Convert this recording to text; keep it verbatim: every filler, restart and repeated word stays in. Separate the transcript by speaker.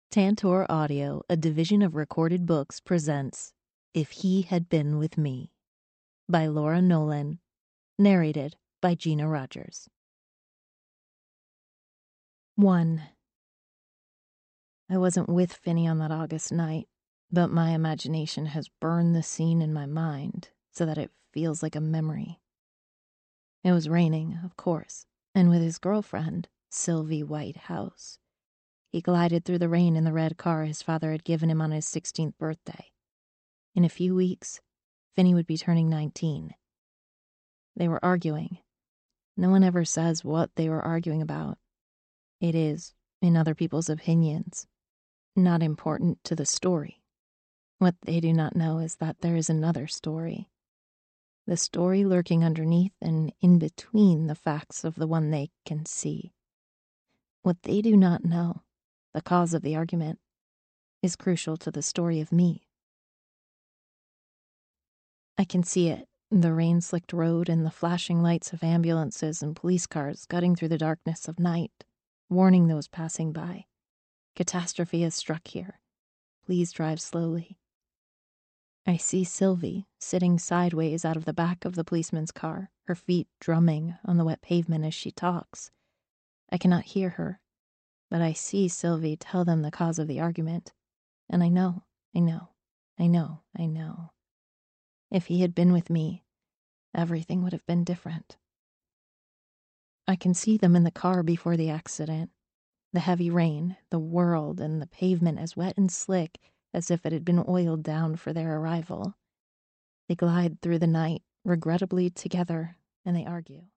Speaker 1: Tantor Audio, a division of Recorded Books, presents If He Had Been With Me by Laura Nolan, narrated by Gina Rogers. one. I wasn't with Finney on that August night, but my imagination has burned the scene in my mind so that it feels like a memory. It was raining, of course, and with his girlfriend, Sylvie Whitehouse, he glided through the rain in the red car his father had given him on his sixteenth birthday. In a few weeks, Finney would be turning nineteen. They were arguing. No one ever says what they were arguing about. It is, in other people's opinions, not important to the story. What they do not know is that there is another story. The story lurking underneath and in between the facts of the one they can see. What they do not know, the cause of the argument, is crucial to the story of me. I can see it, the rain-slicked road and the flashing lights of ambulances and police cars gutting through the darkness of night, warning those passing by. Catastrophe has struck here. Please drive slowly. I see Sylvie sitting sideways out of the back of the policeman's car, her feet drumming on the wet pavement as she talks. I cannot hear her, but I see Sylvie tell them the cause of the argument. And I know, I know, I know, I know. If he had been with me, everything would have been different. I can see them in the car before the accident. The heavy rain, the world, and the pavement as wet and slick as if it had been oiled down for their arrival. They glide through the night, regrettably together, and they argue.